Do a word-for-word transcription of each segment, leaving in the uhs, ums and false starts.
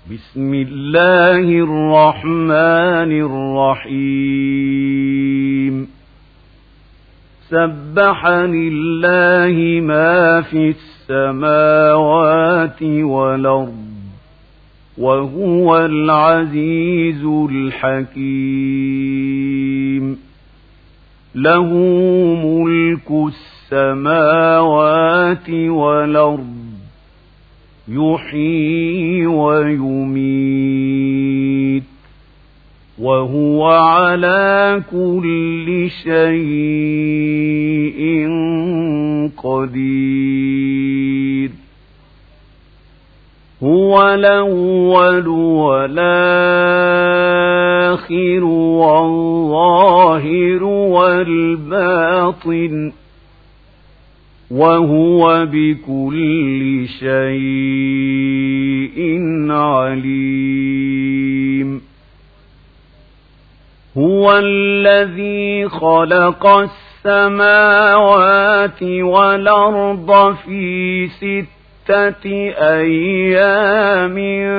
بسم الله الرحمن الرحيم سبح لله ما في السماوات والأرض وهو العزيز الحكيم له ملك السماوات والأرض يحيي ويميت وهو على كل شيء قدير هو الأول والآخر والظاهر والباطن وهو بكل شيء عليم هو الذي خلق السماوات والأرض في ستة أيام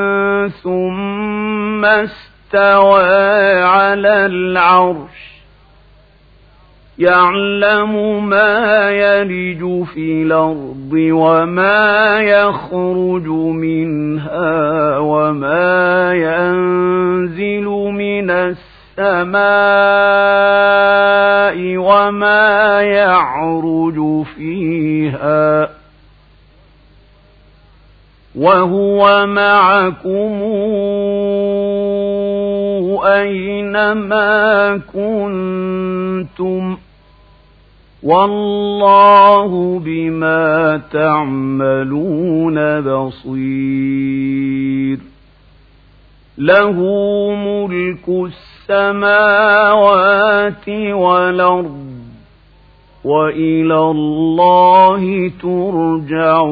ثم استوى على العرش يعلم ما يلج في الأرض وما يخرج منها وما ينزل من السماء وما يعرج فيها وهو معكم أينما كنتم والله بما تعملون بصير له ملك السماوات والأرض وإلى الله ترجع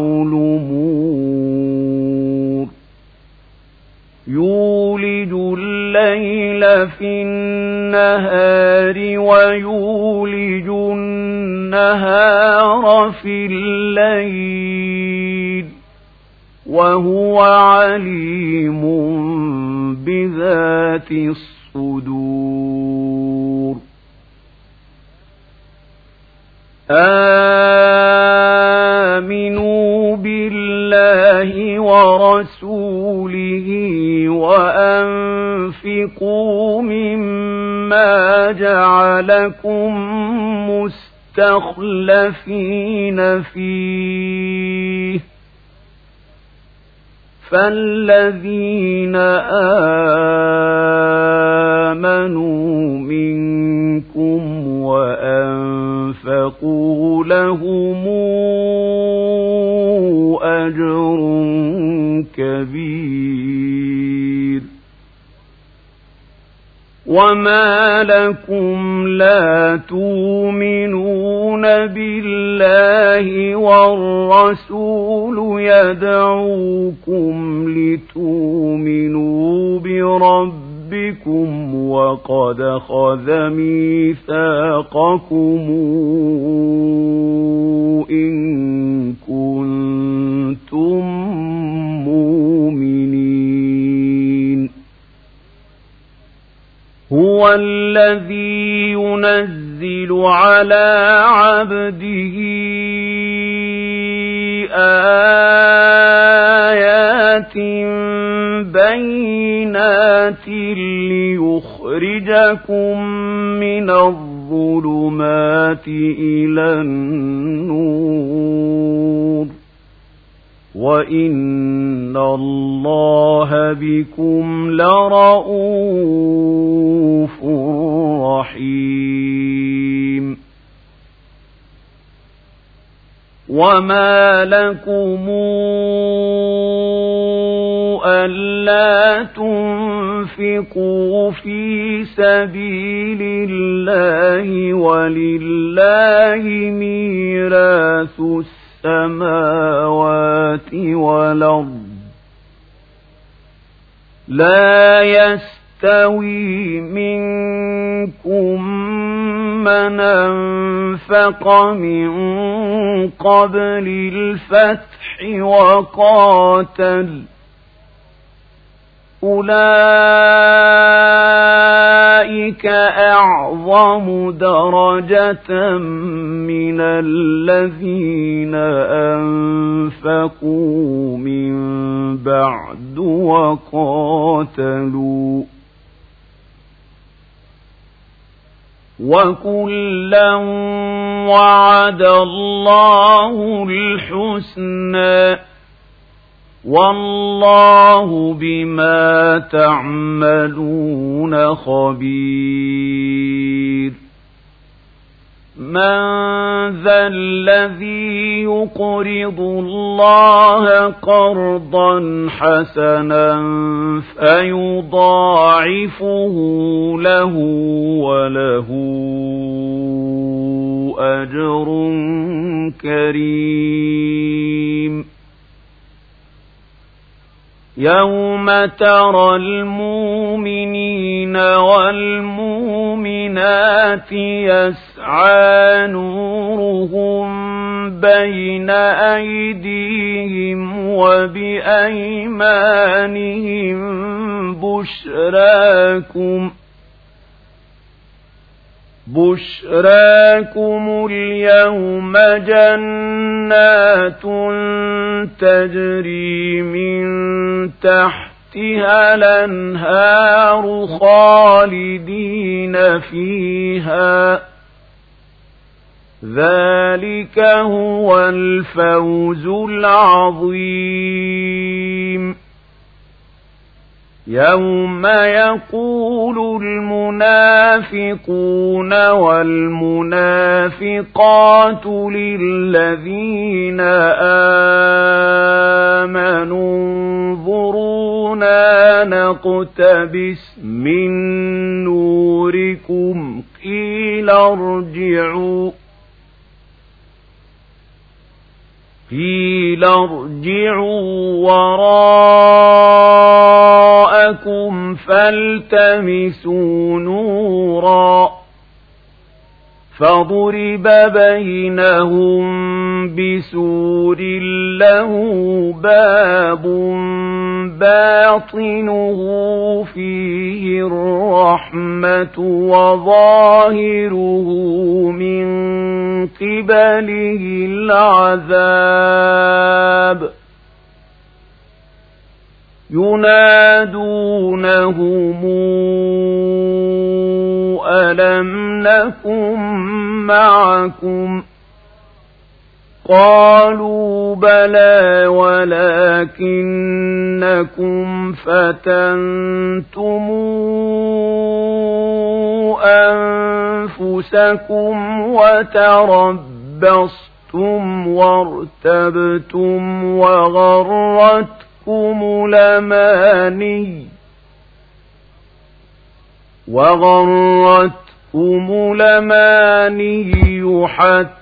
الأمور يولج الليل في النهار ويولج النهار في الليل وهو عليم بذات الصدور آمنوا بالله ورسوله وأنفقوا مما جعلكم مستخلفين فيه فالذين آمنوا منكم وأنفقوا لهم أجر كبير وما لكم لا تؤمنون بالله والرسول يدعوكم لتؤمنوا بربكم وقد أخذ ميثاقكم إن كنتم مؤمنين هو الذي ينزل على عبده آيات بينات ليخرجكم من الظلمات إلى النور وإن الله بكم لرءوف رحيم وما لكم ألا تنفقوا في سبيل الله ولله ميراث السماوات والأرض لا يستوي منكم من أنفق من قبل الفتح وقاتل أولئك أعظم درجة من الذين أنفقوا من بعد وقاتلوا وكلا وعد الله الحسنى والله بما تعملون خبير من ذا الذي يقرض الله قرضا حسنا فيضاعفه له وله أجر كريم يوم ترى المؤمنين والمؤمنات يسعى نورهم بين أيديهم وبأيمانهم بشراكم بشراكم اليوم جنات تجري من تحتها الأنهار خالدين فيها ذلك هو الفوز العظيم يوم يقول المنافقون والمنافقات للذين آمنوا انظرونا نقتبس من نوركم قيل ارجعوا قيل ارجعوا وراءكم فالتمسوا نورا فضرب بينهم بسور له باب باطنه فيه الرحمة وظاهره من قبله العذاب ينادونهم ألم نكن معكم قالوا بلى ولكنكم فتنتم أنفسكم وتربصتم وارتبتم وغرتكم الأماني وغرتكم الأماني حتى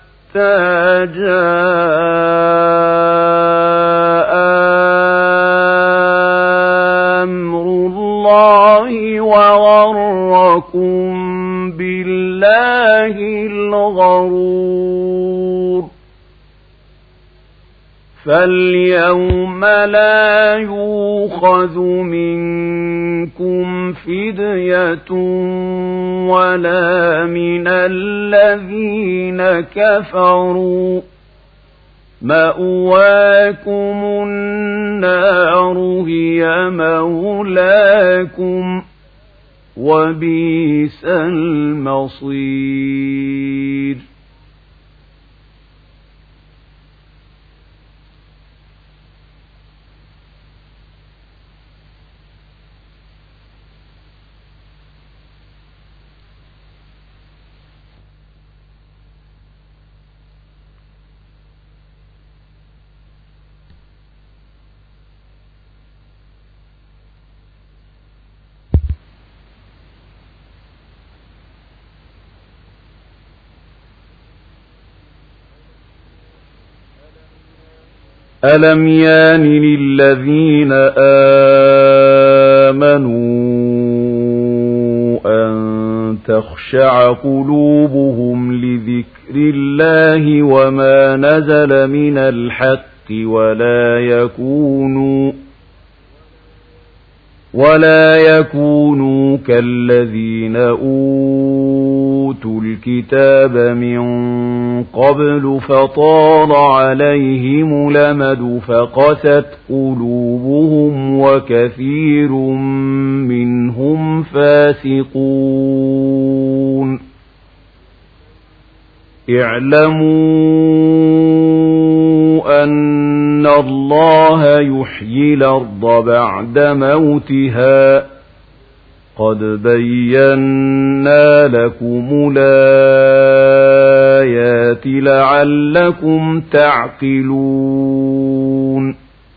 جاء أمر الله وغركم بالله الغرور فاليوم لا يؤخذ منكم فدية ولا من الذين كفروا مأواكم النار هي مولاكم وبئس المصير ألم يان للذين آمنوا أن تخشع قلوبهم لذكر الله وما نزل من الحق ولا يكونوا ولا يكونوا كالذين أوتوا الكتاب من قبل فطال عليهم الأمد فقست قلوبهم وكثير منهم فاسقون اعلموا أن الله يحيي الأرض بعد موتها قد بينا لكم الآيات لعلكم تعقلون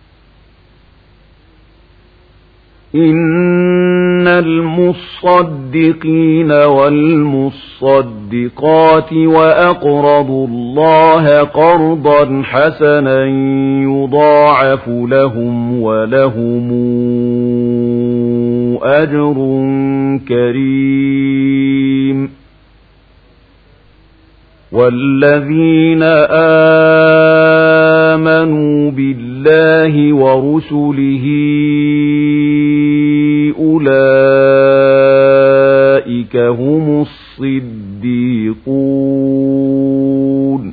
إن المصدقين والمصدقات وأقرضوا الله قرضا حسنا يضاعف لهم ولهم أجر كريم والذين آمنوا بالله ورسله أولئك هم الصديقون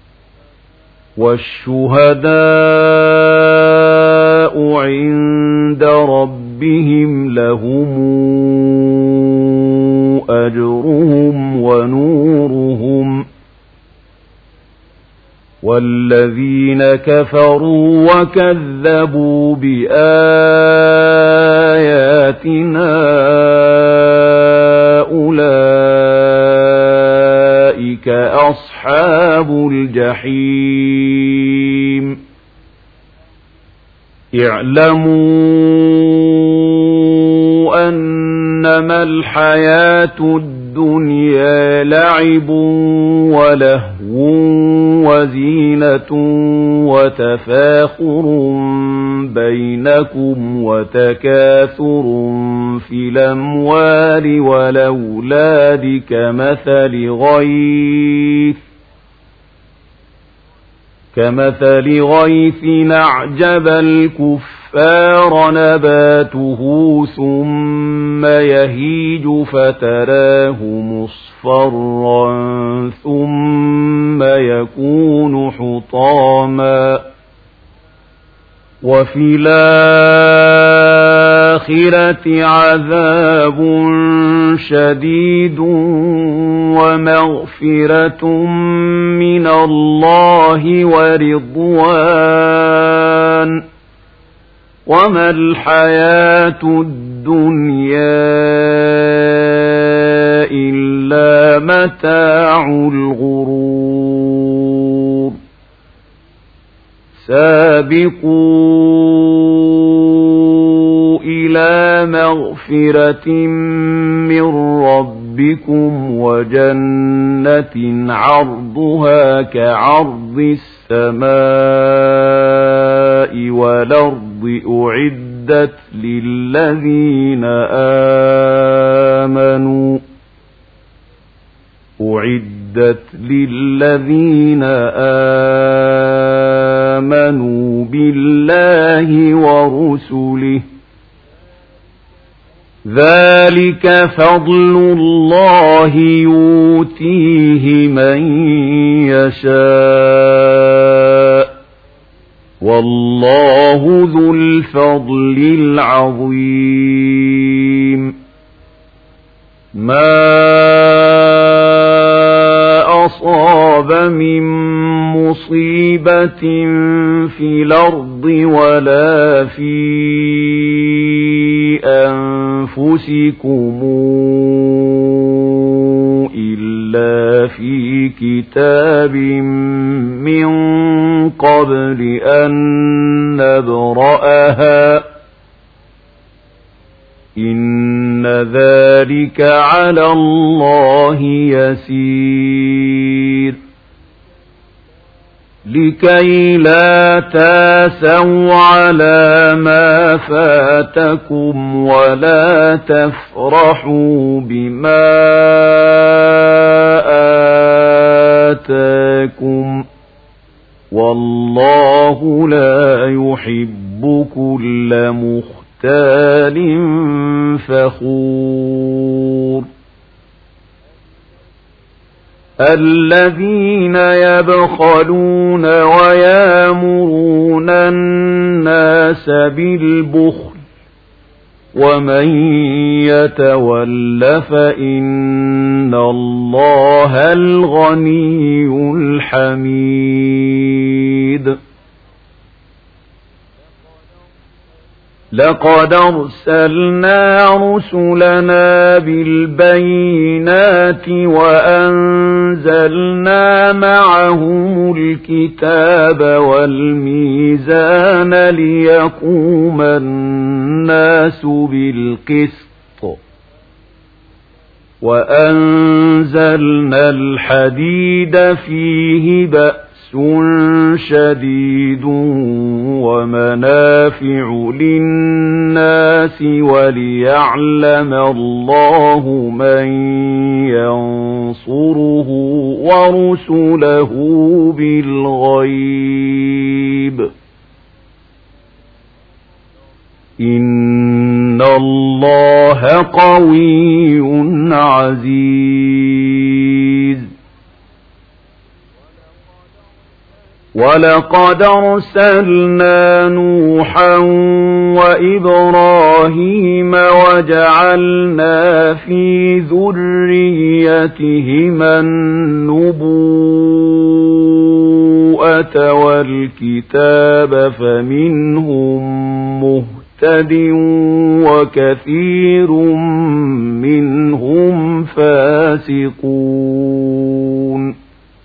والشهداء عند ربهم لهم أجرهم ونورهم والذين كفروا وكذبوا بآياتنا أولئك أصحاب الجحيم اعلموا أنما الحياة الدنيا لعب ولهو وزينة وتفاخر بينكم وتكاثر في الأموال والأولاد كمثل غيث كمثل غيث أعجب الكفار نباته ثم يهيج فتراه مصفرا ثم يكون حطاما وفي الآخرة عذاب شديد ومغفرة من الله ورضوان وما الحياة الدنيا إلا متاع الغرور سابقوا إلى مغفرة من ربكم وجنة عرضها كعرض السماء والأرض أعدت للذين آمنوا أعدت للذين آمنوا بالله ورسله ذلك فضل الله يؤتيه من يشاء والله ذو الفضل العظيم ما أصاب من مصيبة في الأرض ولا في أنفسكم إلا في كتاب من قبل أن نبرأها إن ذلك على الله يسير لكي لا تاسوا على ما فاتكم ولا تفرحوا بما آتاكم والله لا يحب كل مختال مختال فخور الذين يبخلون ويامرون الناس بالبخل ومن يتول فإن الله الغني الحميد لقد أرسلنا رسلنا بالبينات وأنزلنا معهم الكتاب والميزان ليقوم الناس بالقسط وأنزلنا الحديد فيه بأس شديد ومنافع للناس وليعلم الله من ينصره ورسله بالغيب إن الله قوي عزيز ولقد أرسلنا نوحا وإبراهيم وجعلنا في ذريتهما النبوءة والكتاب فمنهم مهتد وكثير منهم فاسقون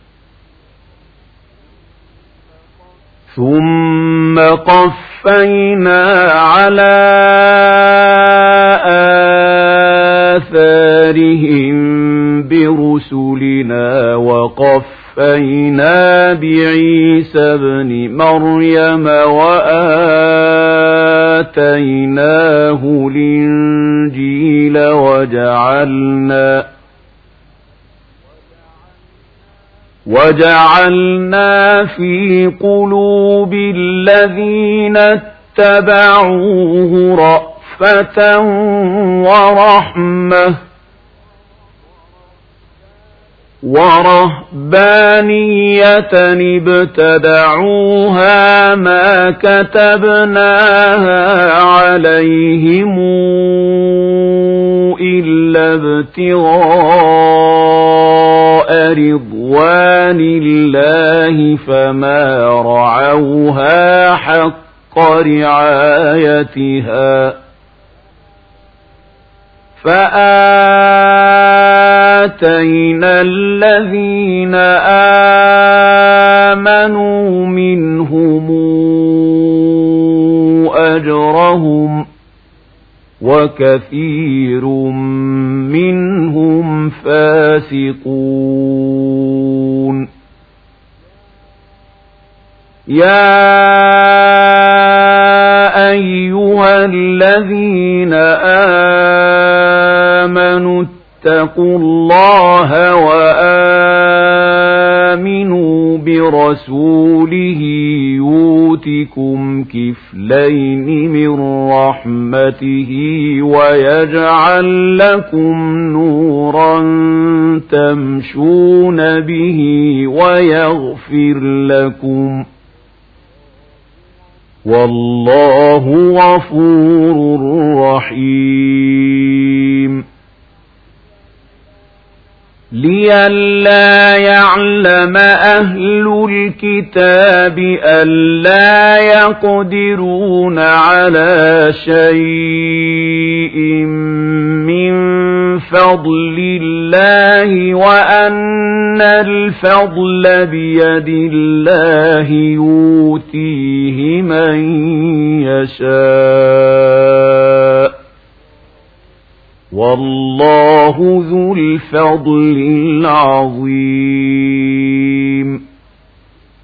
ثم قفينا على آثارهم برسلنا وقفينا بعيسى ابن مريم وآتيناه الإنجيل وجعلنا وجعلنا في قلوب الذين اتبعوه رأفة ورحمة ورهبانية ابتدعوها ما كتبناها عليهم إلا ابتغاء رضوان الله فما رعوها حق رعايتها فآتينا الذين آمنوا منهم أجرهم وكثير منهم فاسقون يا أيها الذين آمنوا اتقوا الله وآمنوا برسوله يؤتكم كفلين من رحمته ويجعل لكم نورا تمشون به ويغفر لكم والله غفور رحيم لئلا يعلم أهل الكتاب ألا يقدرون على شيء من فضل الله وأن الفضل بيد الله يؤتيه من يشاء والله ذو الفضل العظيم. والله ذو الفضل العظيم.